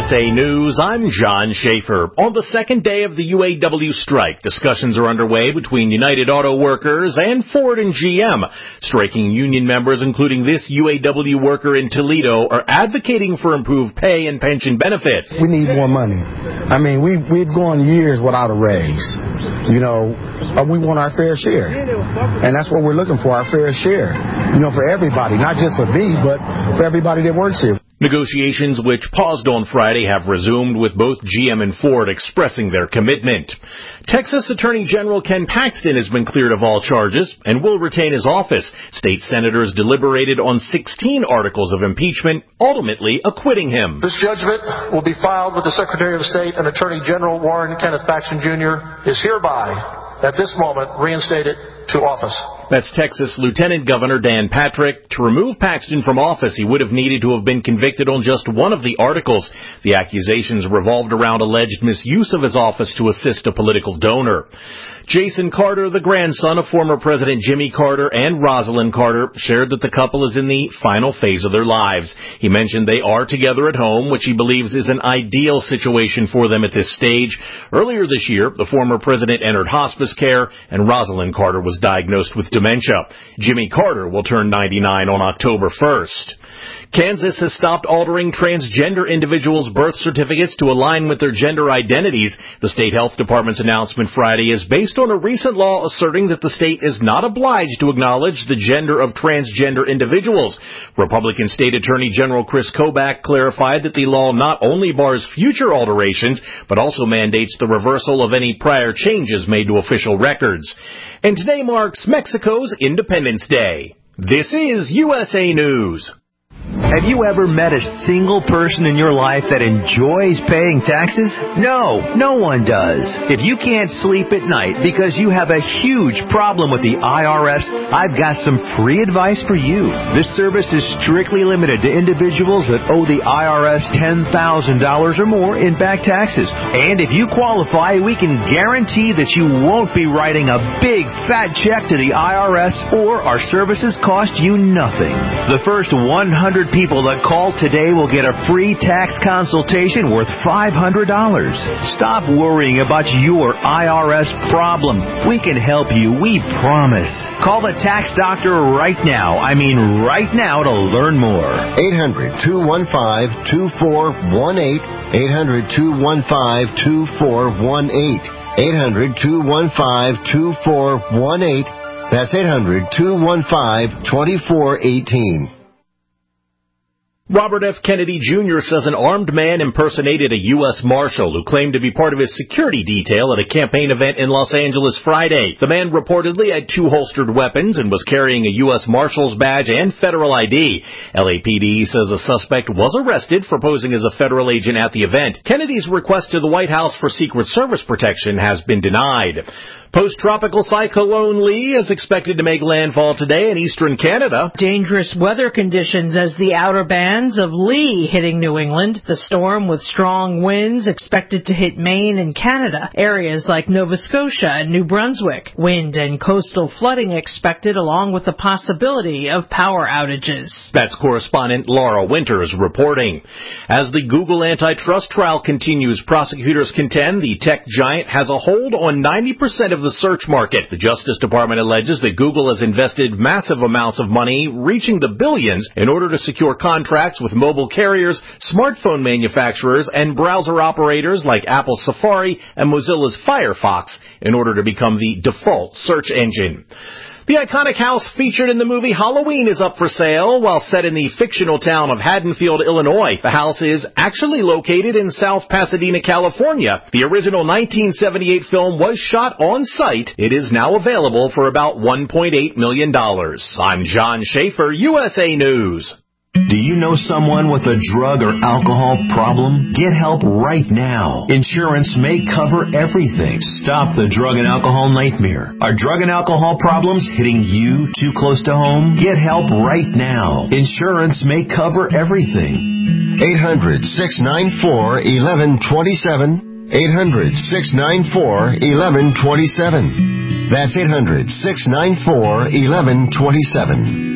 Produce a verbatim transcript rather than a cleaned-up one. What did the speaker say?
S A News, I'm John Schaefer. On the second day of the U A W strike, discussions are underway between United Auto Workers and Ford and G M. Striking union members, including this U A W worker in Toledo, are advocating for improved pay and pension benefits. We need more money. I mean, we, we've gone years without a raise. You know, we want our fair share. And that's what we're looking for, our fair share. You know, for everybody, not just for me, but for everybody that works here. Negotiations, which paused on Friday, have resumed, with both G M and Ford expressing their commitment. Texas Attorney General Ken Paxton has been cleared of all charges and will retain his office. State senators deliberated on sixteen articles of impeachment, ultimately acquitting him. This judgment will be filed with the Secretary of State, and Attorney General Warren Kenneth Paxton Junior is hereby, at this moment, reinstated to office. That's Texas Lieutenant Governor Dan Patrick. To remove Paxton from office, he would have needed to have been convicted on just one of the articles. The accusations revolved around alleged misuse of his office to assist a political donor. Jason Carter, the grandson of former President Jimmy Carter and Rosalind Carter, shared that the couple is in the final phase of their lives. He mentioned they are together at home, which he believes is an ideal situation for them at this stage. Earlier this year, the former president entered hospice care, and Rosalind Carter was diagnosed with dementia. Jimmy Carter will turn ninety-nine on October first. Kansas has stopped altering transgender individuals' birth certificates to align with their gender identities. The state health department's announcement Friday is based on a recent law asserting that the state is not obliged to acknowledge the gender of transgender individuals. Republican State Attorney General Chris Kobach clarified that the law not only bars future alterations, but also mandates the reversal of any prior changes made to official records. And today marks Mexico's Independence Day. This is U S A News. Have you ever met a single person in your life that enjoys paying taxes? No, no one does. If you can't sleep at night because you have a huge problem with the I R S, I've got some free advice for you. This service is strictly limited to individuals that owe the I R S ten thousand dollars or more in back taxes. And if you qualify, we can guarantee that you won't be writing a big fat check to the I R S, or our services cost you nothing. The first one hundred people that call today will get a free tax consultation worth five hundred dollars. Stop worrying about your I R S problem. We can help you, we promise. Call the tax doctor right now. I mean right now to learn more. eight hundred, two one five, two four one eight. eight hundred, two one five, two four one eight. eight hundred, two one five, two four one eight. That's eight hundred, two one five, two four one eight. Robert F. Kennedy Junior says an armed man impersonated a U S Marshal who claimed to be part of his security detail at a campaign event in Los Angeles Friday. The man reportedly had two holstered weapons and was carrying a U S Marshal's badge and federal I D. L A P D says a suspect was arrested for posing as a federal agent at the event. Kennedy's request to the White House for Secret Service protection has been denied. Post-tropical cyclone Lee is expected to make landfall today in eastern Canada. Dangerous weather conditions as the outer bands of Lee hitting New England. The storm with strong winds expected to hit Maine and Canada. Areas like Nova Scotia and New Brunswick. Wind and coastal flooding expected, along with the possibility of power outages. That's correspondent Laura Winters reporting. As the Google antitrust trial continues, prosecutors contend the tech giant has a hold on ninety percent of the search market. The Justice Department alleges that Google has invested massive amounts of money, reaching the billions, in order to secure contracts with mobile carriers, smartphone manufacturers, and browser operators like Apple's Safari and Mozilla's Firefox in order to become the default search engine. The iconic house featured in the movie Halloween is up for sale. While set in the fictional town of Haddonfield, Illinois, the house is actually located in South Pasadena, California. The original nineteen seventy-eight film was shot on site. It is now available for about one point eight million dollars. I'm John Schaefer, U S A News. Do you know someone with a drug or alcohol problem? Get help right now. Insurance may cover everything. Stop the drug and alcohol nightmare. Are drug and alcohol problems hitting you too close to home? Get help right now. Insurance may cover everything. eight hundred, six nine four, one one two seven. eight hundred, six nine four, one one two seven. That's eight hundred, six nine four, one one two seven.